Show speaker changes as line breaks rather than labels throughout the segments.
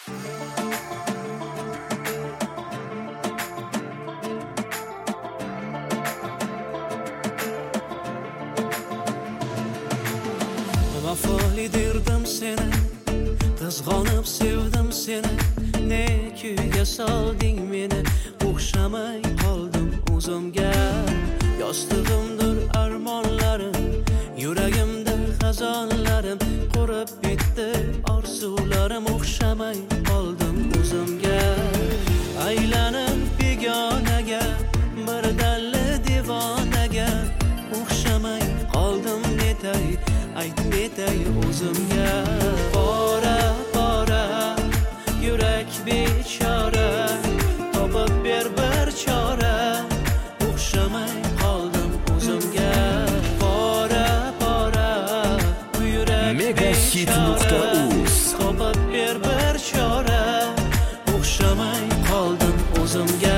Vafoli derdim seni, qizg'onib sevdim seni, ne kuyga solding meni, o'xshamay qoldim o'zimga. Yostig'imdir armonlarim, yuragimda xazonlarim, qurib bitdi orzularim, o'xshamay qoldim o'zimga. Aylanib begonaga, bir dalli devonaga, o'xshamay qoldim netay, ayt netay o'zimga. Bora bora yurak bechora, topib ber bir chora, o'xshamay qoldim o'zimga. Bora bora yurak
Megahit.uz
topib ber bir chora, o'xshamay qoldim o'zimga.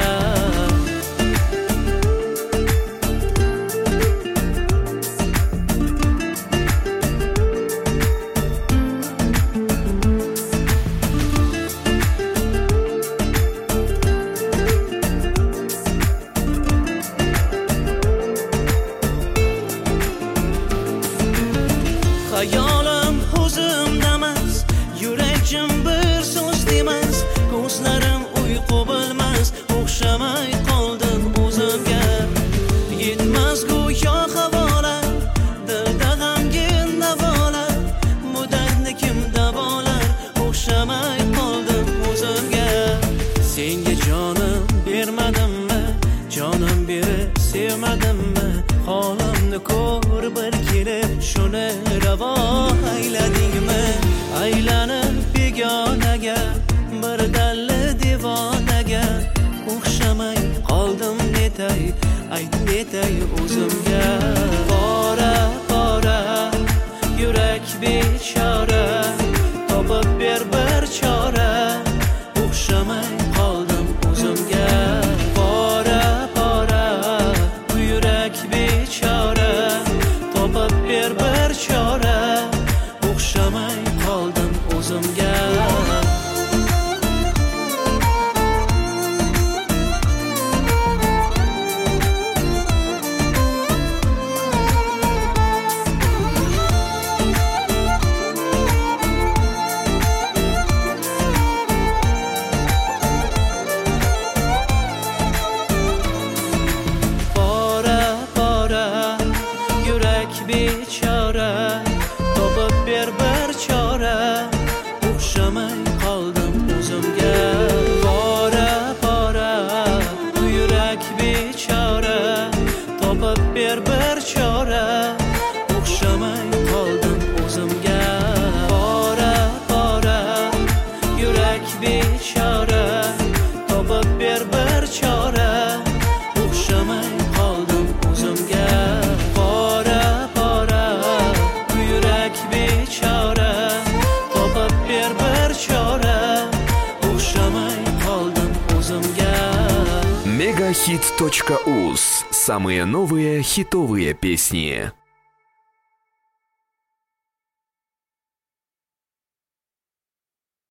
Hayolim o'zimdamas, yuragim bir so'z demas, ko'zlarim uyqu bilmas, o'xshamay qoldim o'zimga. Yetmas go'yo havola, dilda g'amgin navola, bu dardni kim davolar, o'xshamay qoldim o'zimga. Senga jonim bermadimmi, jonim berib sevmadimmi, holimni ko'r bir kelib shuni ravo ayladingmi? Aylanib begonaga, bir dalli devonaga, o'xshamay qoldim netay, ayt netay o'zimga. Bora bora yurak bechora, topib ber bir chora, o'xshamay qoldim o'zimga. Bora bora yurak bechora, topib ber bir chora, o'xshamay qoldim o'zimga. Bora bora yurak bechora, topib ber bir chora, o'xshamay qoldim o'zimga. Bora bora yurak bechora, topib ber bir chora, o'xshamay qoldim o'zimga. Bora bora yurak bechora, topib ber bir chora, o'xshamay qoldim o'zimga. Bora bora yurak bechora, topib ber bir chora, o'xshamay qoldim o'zimga.
Megahit.uz. Самые новые хитовые песни.